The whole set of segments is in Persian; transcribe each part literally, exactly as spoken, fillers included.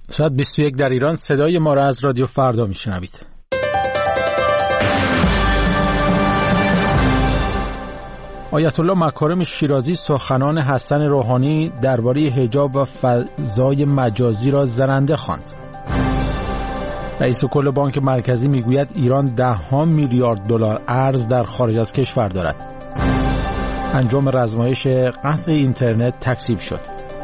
ساعت بیست و یک در ایران. صدای ما را از رادیو فردا میشنوید. آیت الله مکارم شیرازی سخنان حسن روحانی درباره حجاب و فضای مجازی را زننده خواند. رئیس کل بانک مرکزی میگوید ایران ده ها میلیارد دلار ارز در خارج از کشور دارد. انجام رزمایش قطع اینترنت تکذیب شد.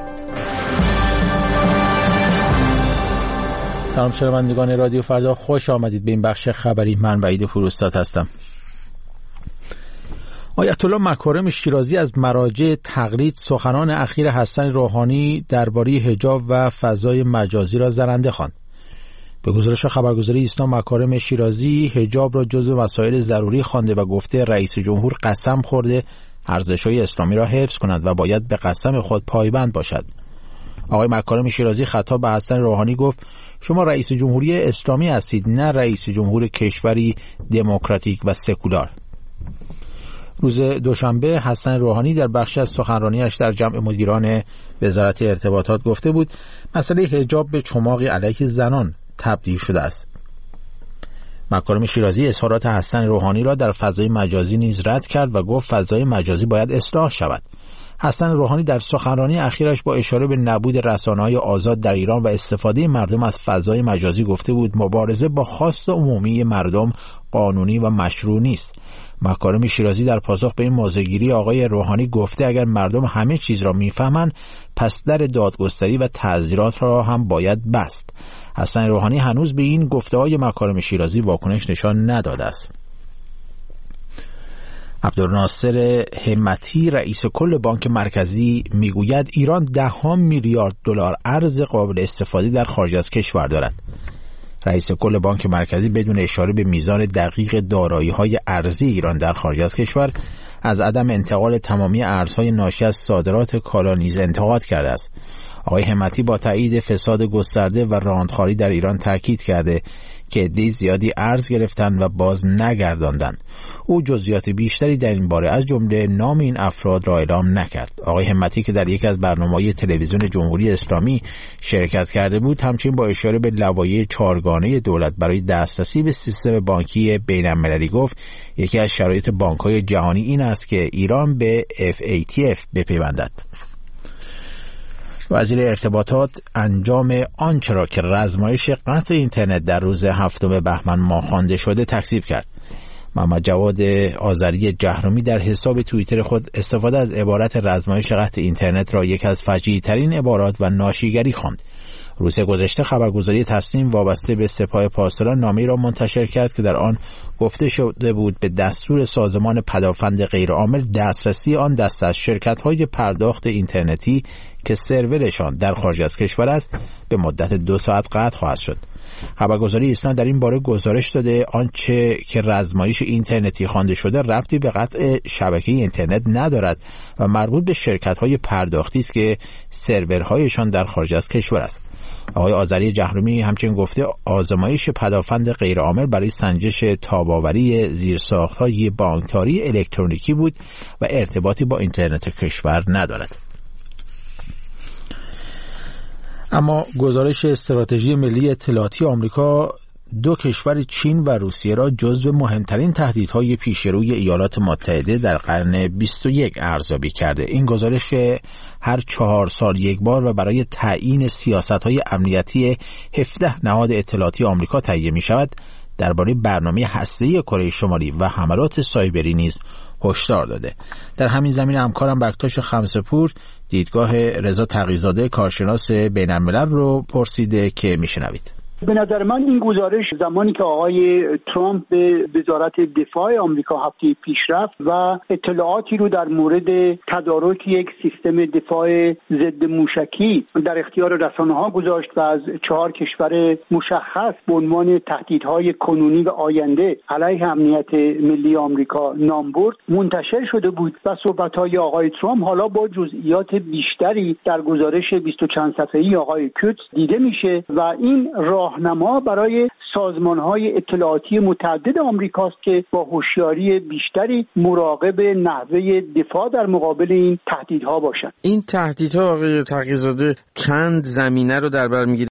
سلام شنوندگان رادیو فردا، خوش آمدید به این بخش خبری. من وحید فروستاد هستم. آیت الله مکارم شیرازی از مراجع تقلید سخنان اخیر حسن روحانی درباره حجاب و فضای مجازی را زننده خواند. به گزارش خبرگزاری ایسنا، مکارم شیرازی حجاب را جزو مسائل ضروری خوانده و گفته رئیس جمهور قسم خورده ارزش‌های اسلامی را حفظ کند و باید به قسم خود پایبند باشد. آقای مکارم شیرازی خطاب به حسن روحانی گفت شما رئیس جمهوری اسلامی هستید، نه رئیس جمهور کشوری دموکراتیک و سکولار. روز دوشنبه حسن روحانی در بخشی از سخنرانیش در جمع مدیران وزارت ارتباطات گفته بود مسئله حجاب به چماقی علیه زنان تبدیل شده است. مکارم شیرازی اظهارات حسن روحانی را در فضای مجازی نیز رد کرد و گفت فضای مجازی باید اصلاح شود. حسن روحانی در سخنرانی اخیرش با اشاره به نبود رسانه‌های آزاد در ایران و استفاده مردم از فضای مجازی گفته بود مبارزه با خواست عمومی مردم قانونی و مشروع نیست. مکارم شیرازی در پاسخ به این موضع‌گیری آقای روحانی گفته اگر مردم همه چیز را میفهمند پس در دادگستری و تعزیرات را هم باید بست. حسن روحانی هنوز به این گفته‌های مکارم شیرازی واکنش نشان نداده است. عبدالناصر همتی رئیس کل بانک مرکزی میگوید ایران ده ها میلیارد دلار ارز قابل استفاده در خارج از کشور دارد. رئیس کل بانک مرکزی بدون اشاره به میزان دقیق دارایی‌های ارزی ایران در خارج از کشور از عدم انتقال تمامی ارزهای ناشی از صادرات کالا نیز انتقاد کرده است. آقای همتی با تایید فساد گسترده و راندخواری در ایران تاکید کرده که عده زیادی ارز گرفتند و باز نگرداندند. او جزئیات بیشتری در این باره از جمله نام این افراد را اعلام نکرد. آقای همتی که در یکی از برنامه‌های تلویزیون جمهوری اسلامی شرکت کرده بود همچنین با اشاره به لوایح چهارگانه دولت برای دسترسی به سیستم بانکی بین‌المللی گفت یکی از شرایط بانک‌های جهانی این است که ایران به اف ای تی اف بپیوندد. وزیر ارتباطات انجام آنچه را که رزمایش قطع اینترنت در روز هفتم بهمن ماه خوانده شده تکذیب کرد. محمد جواد آذری جهرمی در حساب توییتر خود استفاده از عبارت رزمایش قطع اینترنت را یک از فجیع ترین عبارات و ناشیگری خواند. روز گذشته خبرگزاری تصنیم وابسته به سپاه پاسداران نامه‌ای را منتشر کرد که در آن گفته شده بود به دستور سازمان پدافند غیرعامل دسترسی آن دسته از شرکت‌های پرداخت اینترنتی که سرورشان در خارج از کشور است به مدت دو ساعت قطع خواهد شد. خبرگزاری ایسنا در این باره گزارش داده آنچه که رزمایش اینترنتی خوانده شده ربطی به قطع شبکه اینترنت ندارد و مربوط به شرکت‌های پرداختی است که سرورهایشان در خارج از کشور است. آقای آذری جهرمی همچنین گفته آزمایش پدافند غیرعامل برای سنجش تاب‌آوری زیرساخت‌های بانکداری الکترونیکی بود و ارتباطی با اینترنت کشور ندارد. اما گزارش استراتژی ملی اطلاعاتی آمریکا دو کشور چین و روسیه را جزو مهمترین تهدیدهای پیشروی ایالات متحده در قرن بیست و یک ارزیابی کرده. این گزارش هر چهار سال یک بار و برای تعیین سیاست‌های امنیتی هفده نهاد اطلاعاتی آمریکا تهیه می‌شود درباره برنامه هسته‌ای کره شمالی و حملات سایبری نیز هشدار داده. در همین زمینه همکارم بکتاش خمسه‌پور دیدگاه رضا تقی‌زاده کارشناس بین‌الملل رو پرسیده که میشنوید. به نظر من این گزارش زمانی که آقای ترامپ به وزارت دفاع آمریکا هفته پیش رفت و اطلاعاتی رو در مورد تدارک یک سیستم دفاع ضد موشکی در اختیار رسانه‌ها گذاشت و از چهار کشور مشخص به عنوان تهدیدهای کنونی و آینده علیه امنیت ملی آمریکا نام برد منتشر شده بود و صحبت‌های آقای ترامپ حالا با جزئیات بیشتری در گزارش بیست و چند صفحه‌ای آقای کوتس دیده میشه و این راهنما برای سازمان‌های اطلاعاتی متعدد آمریکاست که با هوشیاری بیشتری مراقب نحوه دفاع در مقابل این تهدیدها باشند. این تهدیدها آقای تقی‌زاده چند زمینه رو در بر می‌گیره.